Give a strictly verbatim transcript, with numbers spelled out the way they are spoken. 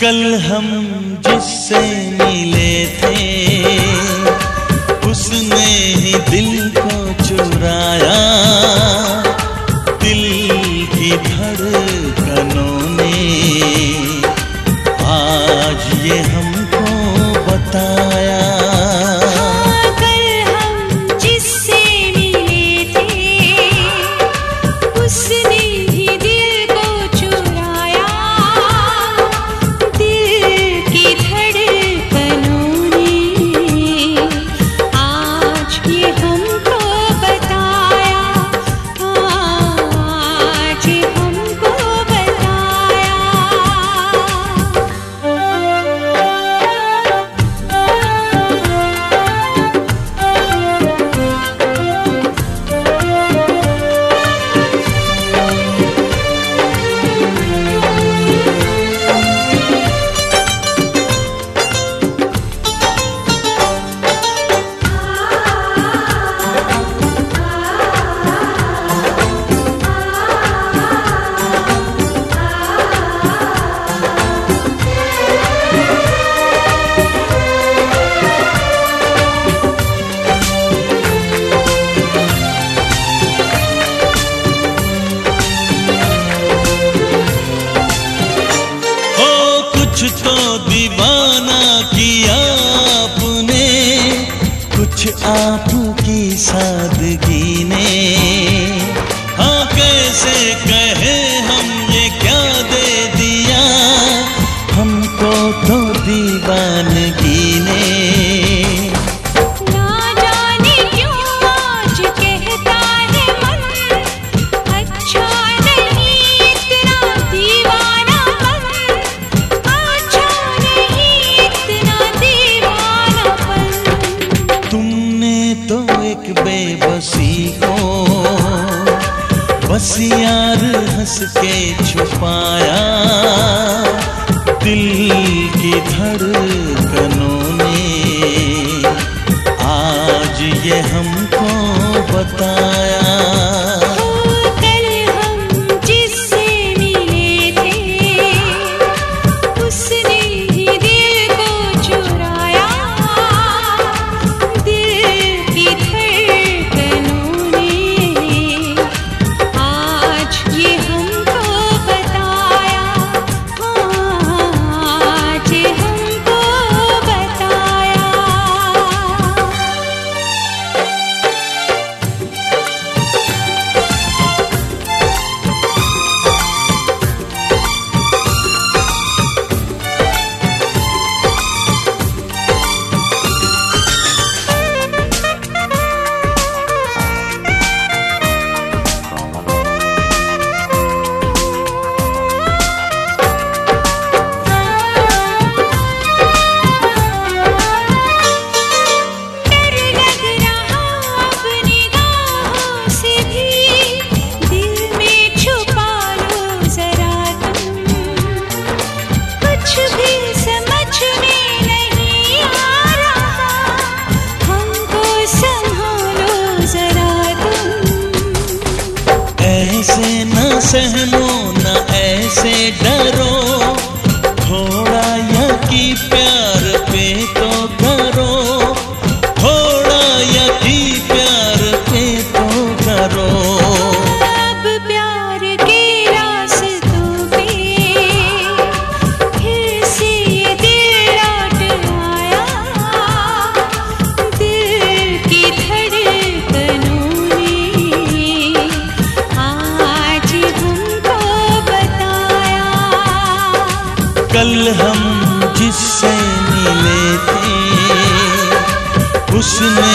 कल हम जिससे मिले थे उसने ही दिल को चुराया, दिल की धड़कनों ने आज ये हमको बताया। कल हम जिससे मिले थे उसने ही दिल को चुराया, दिल की धड़कनों ने आज ये हमको बताया, आज ये हमको बताया। कुछ तो दीवाना किया आपने, कुछ आपकी सादगी ने। हाँ कैसे कहे हम ये क्या दे दिया हमको तो दीवानगी ने। ना जाने क्यों आज कहता है मन, अच्छा नहीं इतना दीवानापन, अच्छा नहीं इतना दीवानापन। तुमने तो एक बेबसी को बस यार हंस के छुपाया, दिल की धड़कनों ने आज ये हमको बताया। कल हम जिससे मिले थे उसने ही दिल को चुराया, दिल की धड़कनों ने आज ये हमको बताया, आज ये हमको बताया। डर लग रहा अब निगाहों से भी, दिल में छुपा लो जरा तुम, कुछ भी समझ में नहीं आ रहा, हमको संभालो जरा तुम। ऐसे न सहमो न ऐसे डरो, थोड़ा यकी प्यार पे तो करो, थोड़ा यकी प्यार पे तो करो। अब प्यार के रास्तों पे फिर से ये दिल लौट आया, दिल की धड़कनों ने आज हमको बताया। कल हम जिससे मिले थे उसने